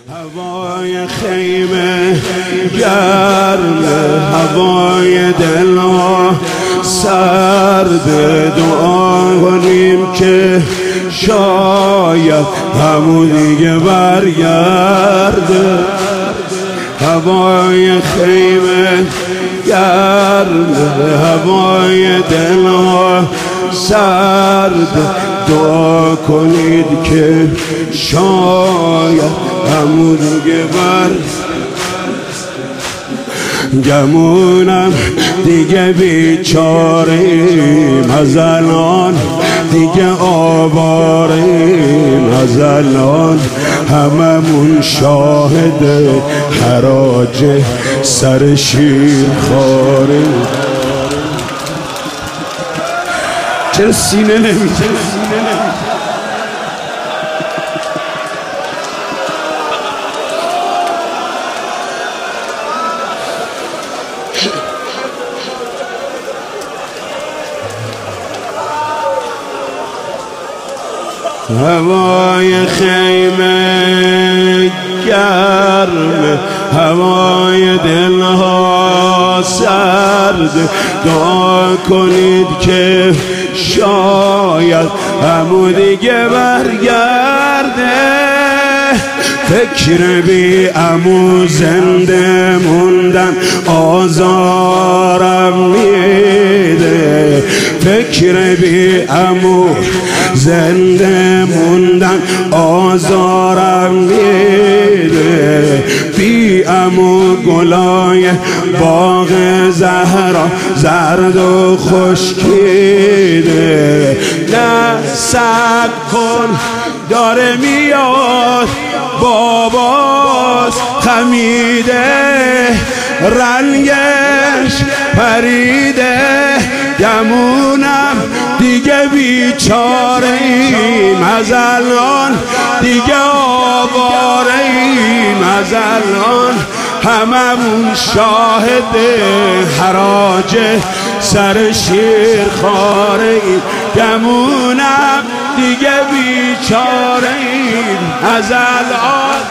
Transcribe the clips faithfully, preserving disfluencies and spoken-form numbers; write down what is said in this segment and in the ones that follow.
هوای خیمه گرم، هوای دلها سرد، دعا کنیم که شاید همون دیگه برگرده. هوای خیمه گرم، هوای دلها سرد، دعا کنید که شاید همون دیگه بر گمونم دیگه بیچاریم، از الان دیگه آواریم، از الان هممون شاهد حراج سر شیر خاریم. چرا سینه نمیشه؟ هوای خیمه گرم، هوای دلها سرد، دعا کنید که شاید همون دیگه برگرده. فکر بی عمو زنده موندن آزارم میده، فکر بی عمو زنده موندن آزارم میده. بی عمو گلای باغ زهرا زرد و خشکیده. نه صبر کن داره میاد، باباست خمیده، رنگش پریده، گمونم دیگه بیچاره‌ایم، از الان دیگه آواره‌ایم، از الان هممون شاهد حراج سر شیر خاره‌ایم، گمونم دیگه بیچاره‌ایم، از الان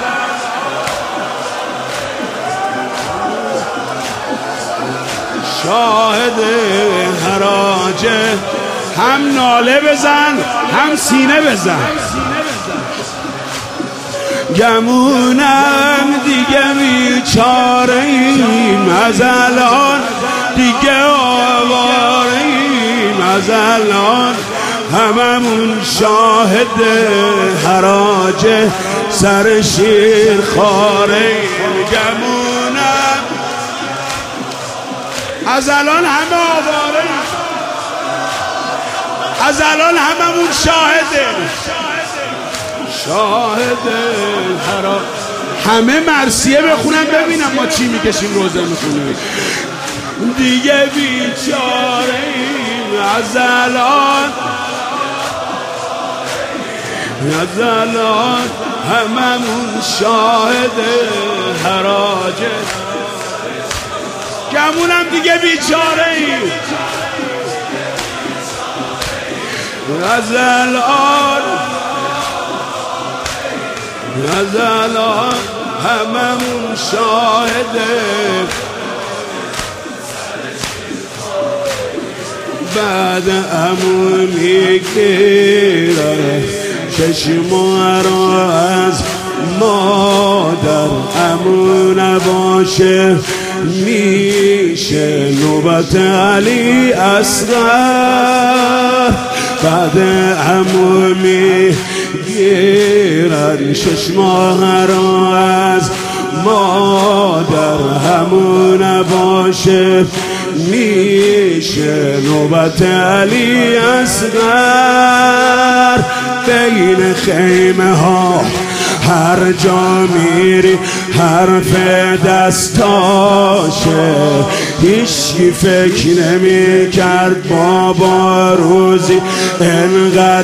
شاهد حراج. هم ناله بزن هم سینه بزن. گمونم دیگه بیچاره‌ایم، از الان دیگه آواره‌ایم، از الان هممون شاهد حراج سر شیر خاره‌ایم. گمونم از الان همه آواره‌ایم، از الان هممون شاهده شاهد حراج. همه مرثیه بخونن ببینم ما چی میکشیم روزه میخونیم. دیگه بیچاره‌ایم، از الان از الان هممون شاهد حراج. گمونم دیگه بیچاره‌ایم، از الان از الان هممون شاهد. بعد عمو میگیره چشما را از مادر، عمو نباشه میشه نوبت علی اصغر. بعد عمو میگیرن شش ماه را از مادر، عمو نباشه میشه نوبت علی اصغر. بین خیمه ها هر جا میری حرف دستاشه، هیچی فکر نمی کرد بابا روزی انقدر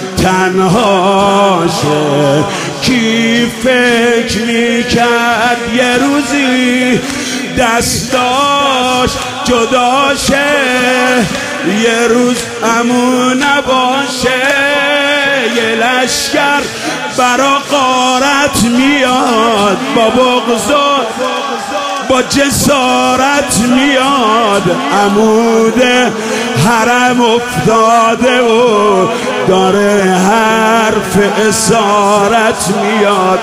تنهاشه. کی فکر می کرد یه روزی دستاش جداشه، یه روز عمو نباشه، یه لشکر برا غارت میاد. با بغض با جسارت میاد، عمود حرم افتاده و داره حرف اسارت میاد.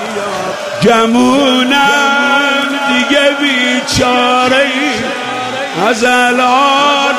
گمونم دیگه بیچاره ای از الان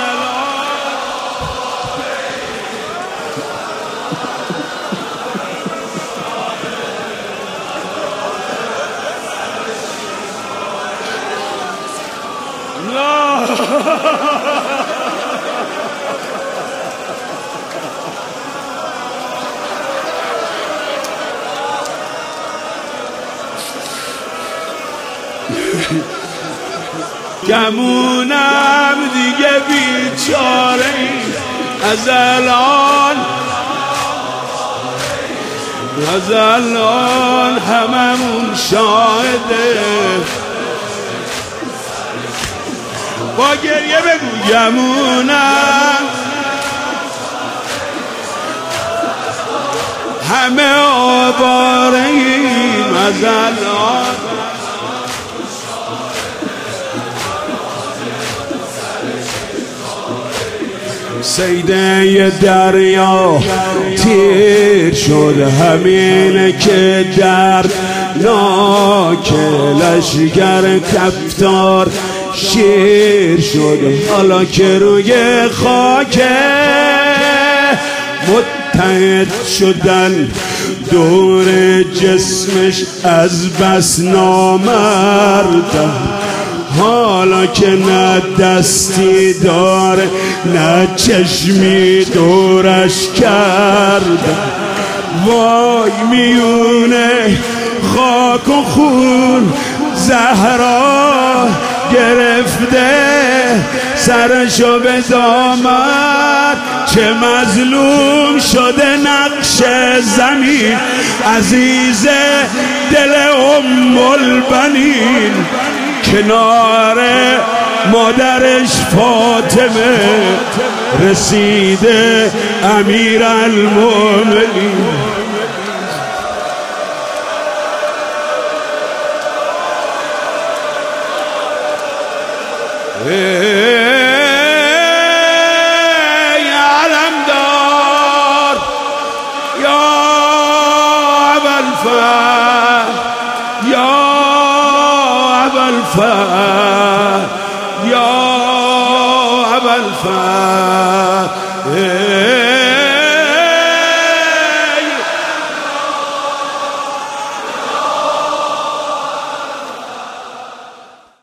گمونم دیگه بیچاره ای از الان از الان هممون شاهده. با گریه بگو گمونم همه آواره ایم از الان. سیده دریا تیر شد همین که درد ناک لشگر کفتار شیر شد، حالا که روی خاک متحد شدن دور جسمش از بس نامردن. حالا که نه دستی داره نه چشمی دورش کرده، وای میونه خاک و خون زهرا گرفته سرشو به دامن. چه مظلوم شده نقش زمین عزیز دل ام البنین، کنار مادرش فاطمه رسیده امیر المومنین. ای علمدار یا ابوالفضل یا ابوالفضل یا ابوالفضل